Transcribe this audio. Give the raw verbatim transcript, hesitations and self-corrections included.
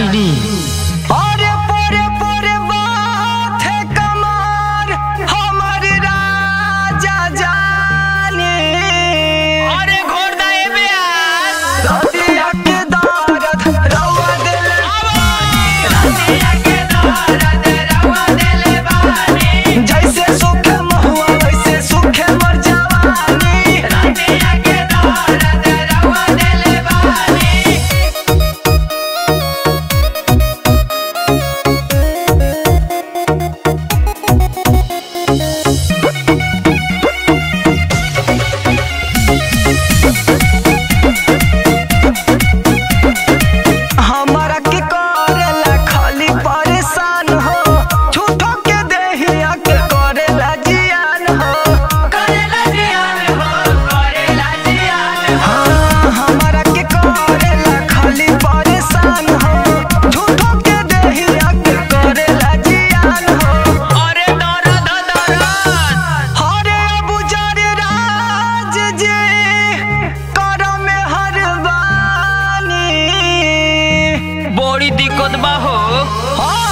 चीनी। अरे पोरे पोरे बात है कमार हमारे राजा जाने। अरे घोड़ दाए ब्यास रातिया के दर्द रवा दिले रातिया के दर्द रवा दिले बानी। जैसे सूखे महुआ वैसे सूखे मर जवानी। रातिया के दर्द रवा दिले बानी। हमारा के करेला खाली परेशान हो झूठो के देहिया के करेला जियान हो। करेला जियान हो करेला जियान हो। हाँ, हमारा के करेला खाली परेशान हो झूठो के देहिया के करेला जियान हो। अरे दर्द दर्द हरे बुजर राज जी कर में हरबानी। बड़ी दिक्कत बा हो। हाँ